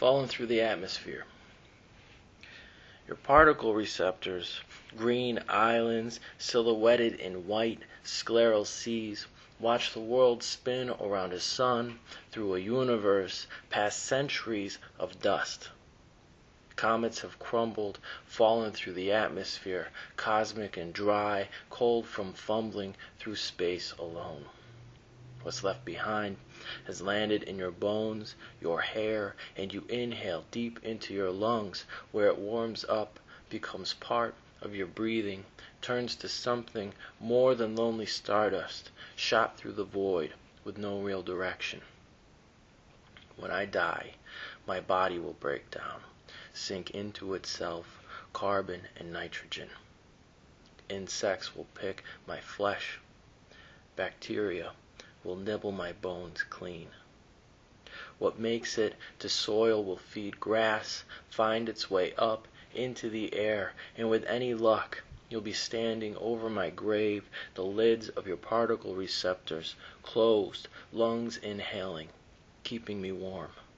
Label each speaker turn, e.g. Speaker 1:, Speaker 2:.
Speaker 1: falling through the atmosphere. Your particle receptors, green islands silhouetted in white scleral seas, watch the world spin around a sun through a universe past centuries of dust. Comets have crumbled, fallen through the atmosphere, cosmic and dry, cold from fumbling through space alone. What's left behind has landed in your bones, your hair, and you inhale deep into your lungs, where it warms up, becomes part of your breathing, turns to something more than lonely stardust, shot through the void with no real direction. When I die, my body will break down, sink into itself, carbon and nitrogen. Insects will pick my flesh. Bacteria will nibble my bones clean. What makes it to soil will feed grass, find its way up into the air, and with any luck, you'll be standing over my grave, the lids of your particle receptors closed, lungs inhaling, keeping me warm.